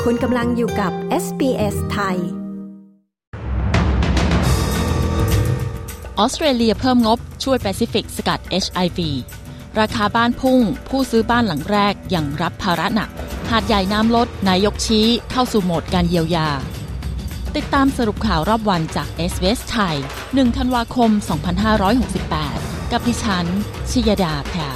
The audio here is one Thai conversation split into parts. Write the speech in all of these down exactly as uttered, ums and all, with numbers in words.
คุณกำลังอยู่กับ เอส บี เอส ไทยออสเตรเลียเพิ่มงบช่วยแปซิฟิกสกัด เอช ไอ วี ราคาบ้านพุ่งผู้ซื้อบ้านหลังแรกยังรับภาระหนักหาดใหญ่น้ำลดนายกชี้เข้าสู่โหมดการเยียวยาติดตามสรุปข่าวรอบวันจาก เอส บี เอส ไทยหนึ่งธันวาคมสองพันห้าร้อยหกสิบแปดกับดิฉันชยดาแพรว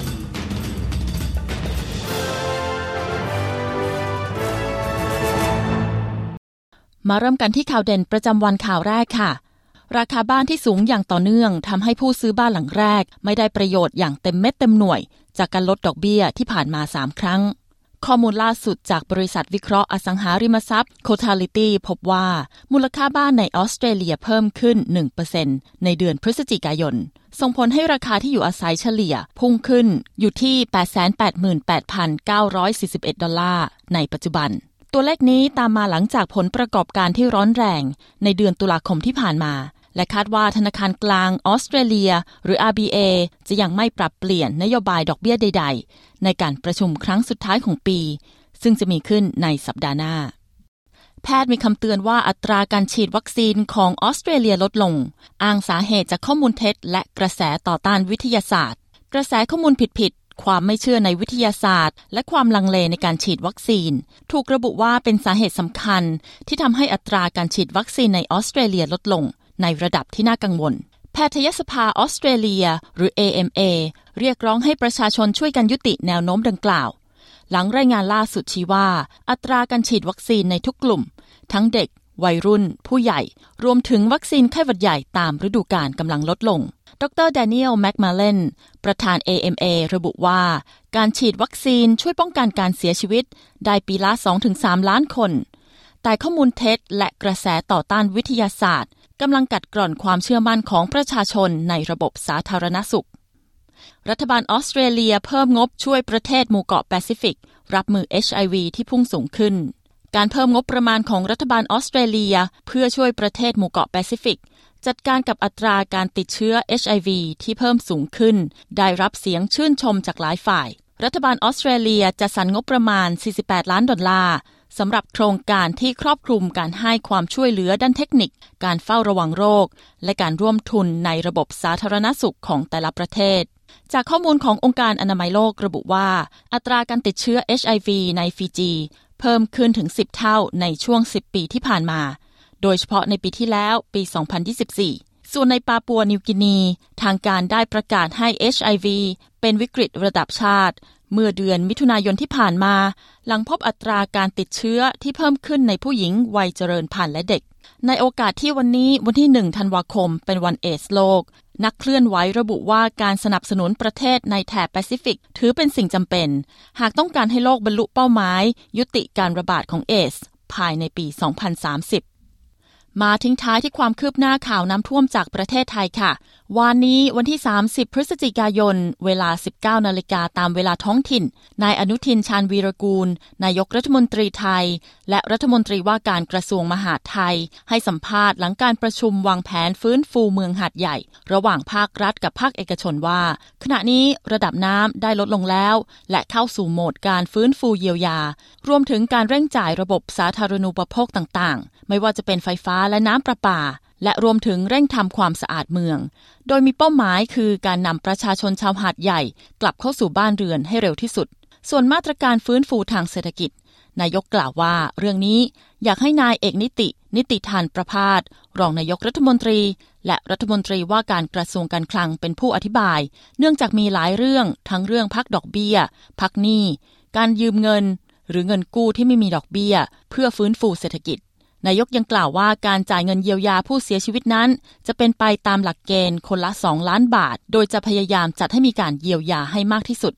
มาเริ่มกันที่ข่าวเด่นประจำวันข่าวแรกค่ะราคาบ้านที่สูงอย่างต่อเนื่องทำให้ผู้ซื้อบ้านหลังแรกไม่ได้ประโยชน์อย่างเต็มเม็ดเต็มหน่วยจากการลดดอกเบี้ยที่ผ่านมาสามครั้งข้อมูลล่าสุดจากบริษัทวิเคราะห์อสังหาริมทรัพย์ Cotality พบว่ามูลค่าบ้านในออสเตรเลียเพิ่มขึ้น หนึ่งเปอร์เซ็นต์ ในเดือนพฤศจิกายนส่งผลให้ราคาที่อยู่อาศัยเฉลี่ยพุ่งขึ้นอยู่ที่ แปดแสนแปดหมื่นแปดพันเก้าร้อยสี่สิบเอ็ด ดอลลาร์ในปัจจุบันตัวเลขนี้ตามมาหลังจากผลประกอบการที่ร้อนแรงในเดือนตุลาคมที่ผ่านมาและคาดว่าธนาคารกลางออสเตรเลียหรือ อาร์ บี เอ จะยังไม่ปรับเปลี่ยนนโยบายดอกเบี้ยใดๆในการประชุมครั้งสุดท้ายของปีซึ่งจะมีขึ้นในสัปดาห์หน้าแพทย์มีคำเตือนว่าอัตราการฉีดวัคซีนของออสเตรเลียลดลงอ้างสาเหตุจากข้อมูลเท็จและกระแสต่อต้านวิทยาศาสตร์กระแสข้อมูลผิดๆความไม่เชื่อในวิทยาศาสตร์และความลังเลในการฉีดวัคซีนถูกระบุว่าเป็นสาเหตุสำคัญที่ทำให้อัตราการฉีดวัคซีนในออสเตรเลียลดลงในระดับที่น่ากังวลแพทยสภาออสเตรเลียหรือ เอ เอ็ม เอ เรียกร้องให้ประชาชนช่วยกันยุติแนวโน้มดังกล่าวหลังรายงานล่าสุดชี้ว่าอัตราการฉีดวัคซีนในทุกกลุ่มทั้งเด็กวัยรุ่นผู้ใหญ่รวมถึงวัคซีนไข้หวัดใหญ่ตามฤดูกาลกำลังลดลงดร. แดเนียล แมคมาเลนประธาน เอ เอ็ม เอ ระบุว่าการฉีดวัคซีนช่วยป้องกันการเสียชีวิตได้ปีละ สองถึงสาม ล้านคนแต่ข้อมูลเท็จและกระแสต่อต้านวิทยาศาสตร์กำลังกัดกร่อนความเชื่อมั่นของประชาชนในระบบสาธารณสุขรัฐบาลออสเตรเลียเพิ่มงบช่วยประเทศหมู่เกาะแปซิฟิกรับมือ เอช ไอ วี ที่พุ่งสูงขึ้นการเพิ่มงบประมาณของรัฐบาลออสเตรเลียเพื่อช่วยประเทศหมู่เกาะแปซิฟิกจัดการกับอัตราการติดเชื้อ เอช ไอ วี ที่เพิ่มสูงขึ้นได้รับเสียงชื่นชมจากหลายฝ่ายรัฐบาลออสเตรเลียจะสรรงบประมาณสี่สิบแปดล้านดอลลาร์สำหรับโครงการที่ครอบคลุมการให้ความช่วยเหลือด้านเทคนิคการเฝ้าระวังโรคและการร่วมทุนในระบบสาธารณสุขของแต่ละประเทศจากข้อมูลขององค์การอนามัยโลกระบุว่าอัตราการติดเชื้อ เอช ไอ วี ในฟิจีเพิ่มขึ้นถึงสิบเท่าในช่วงสิบปีที่ผ่านมาโดยเฉพาะในปีที่แล้วปีสองพันยี่สิบสี่ส่วนในปาปัวนิวกินีทางการได้ประกาศให้ เอช ไอ วี เป็นวิกฤตระดับชาติเมื่อเดือนมิถุนายนที่ผ่านมาหลังพบอัตราการติดเชื้อที่เพิ่มขึ้นในผู้หญิงวัยเจริญพันธุ์และเด็กในโอกาสที่วันนี้วันที่หนึ่งธันวาคมเป็นวันเอดส์โลกนักเคลื่อนไหวระบุว่าการสนับสนุนประเทศในแถบแปซิฟิกถือเป็นสิ่งจำเป็นหากต้องการให้โลกบรรลุเป้าหมายยุติการระบาดของเอดส์ภายในปีสองพันสามสิบมาทิ้งท้ายที่ความคืบหน้าข่าวน้ำท่วมจากประเทศไทยค่ะวันนี้วันที่สามสิบพฤศจิกายนเวลา สิบเก้านาฬิกาตามเวลาท้องถิ่นนายอนุทินชาญวีรกูลนายกรัฐมนตรีไทยและรัฐมนตรีว่าการกระทรวงมหาดไทยให้สัมภาษณ์หลังการประชุมวางแผนฟื้นฟูเมืองหาดใหญ่ระหว่างภาครัฐกับภาคเอกชนว่าขณะนี้ระดับน้ำได้ลดลงแล้วและเข้าสู่โหมดการฟื้นฟูเยียวยารวมถึงการเร่งจ่ายระบบสาธารณูปโภคต่างๆไม่ว่าจะเป็นไฟฟ้าและน้ำประปาและรวมถึงเร่งทำความสะอาดเมืองโดยมีเป้าหมายคือการนำประชาชนชาวหาดใหญ่กลับเข้าสู่บ้านเรือนให้เร็วที่สุดส่วนมาตรการฟื้นฟูทางเศรษฐกิจนายกกล่าวว่าเรื่องนี้อยากให้นายเอกนิตินิติธานประภาสรองนายกรัฐมนตรีและรัฐมนตรีว่าการกระทรวงการคลังเป็นผู้อธิบายเนื่องจากมีหลายเรื่องทั้งเรื่องพักดอกเบี้ยพักหนี้การยืมเงินหรือเงินกู้ที่ไม่มีดอกเบี้ยเพื่อฟื้นฟูเศรษฐกิจนายกยังกล่าวว่าการจ่ายเงินเยียวยาผู้เสียชีวิตนั้นจะเป็นไปตามหลักเกณฑ์คนละสองล้านบาทโดยจะพยายามจัดให้มีการเยียวยาให้มากที่สุด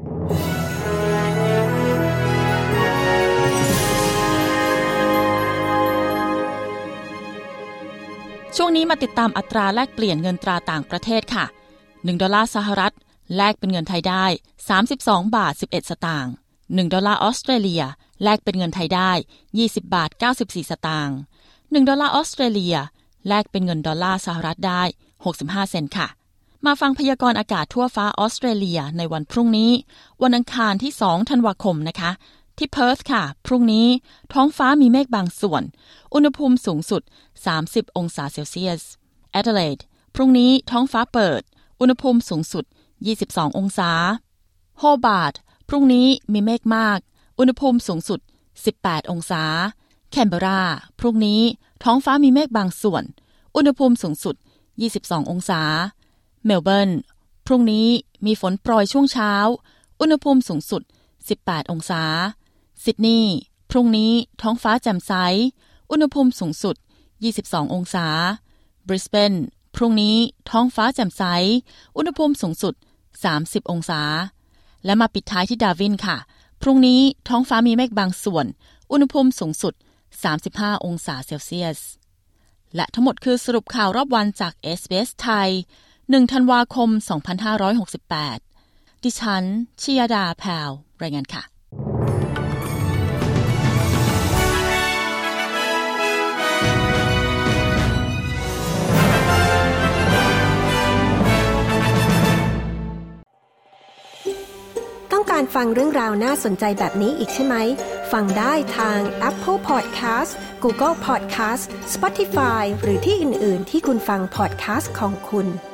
ช่วงนี้มาติดตามอัตราแลกเปลี่ยนเงินตราต่างประเทศค่ะหนึ่งดอลลาร์สหรัฐแลกเป็นเงินไทยได้สามสิบสองบาทสิบเอ็ดสตางค์หนึ่งดอลลาร์ออสเตรเลียแลกเป็นเงินไทยได้ยี่สิบบาทเก้าสิบสี่สตางค์หนึ่งดอลลาร์ออสเตรเลียแลกเป็นเงินดอลลาร์สหรัฐได้หกสิบห้าเซนต์ค่ะมาฟังพยากรณ์อากาศทั่วฟ้าออสเตรเลียในวันพรุ่งนี้วันอังคารที่สองธันวาคมนะคะที่เพิร์ธค่ะพรุ่งนี้ท้องฟ้ามีเมฆบางส่วนอุณหภูมิสูงสุดสามสิบองศาเซลเซียสแอดิเลดพรุ่งนี้ท้องฟ้าเปิดอุณหภูมิสูงสุดยี่สิบสององศาโฮบาร์ตพรุ่งนี้มีเมฆมากอุณหภูมิสูงสุดสิบแปดองศาแคนเบราพรุ่งนี้ท้องฟ้ามีเมฆบางส่วนอุณหภูมิสูงสุดยี่สิบสององศาเมลเบิร์นพรุ่งนี้มีฝนโปรยช่วงเช้าอุณหภูมิสูงสุดสิบแปดองศาซิดนีย์พรุ่งนี้ท้องฟ้าแจ่มใสอุณหภูมิสูงสุดยี่สิบสององศาบริสเบนพรุ่งนี้ท้องฟ้าแจ่มใสอุณหภูมิสูงสุดสามสิบองศาและมาปิดท้ายที่ดาร์วินค่ะพรุ่งนี้ท้องฟ้ามีเมฆบางส่วนอุณหภูมิสูงสุดสามสิบห้าองศาเซลเซียสและทั้งหมดคือสรุปข่าวรอบวันจาก เอส บี เอส ไทยหนึ่งธันวาคมสองพันห้าร้อยหกสิบแปดดิฉันชยดาแพรวรายงานค่ะต้องการฟังเรื่องราวน่าสนใจแบบนี้อีกใช่ไหมฟังได้ทาง Apple Podcast Google Podcast Spotify หรือที่อื่นๆที่คุณฟัง podcast ของคุณ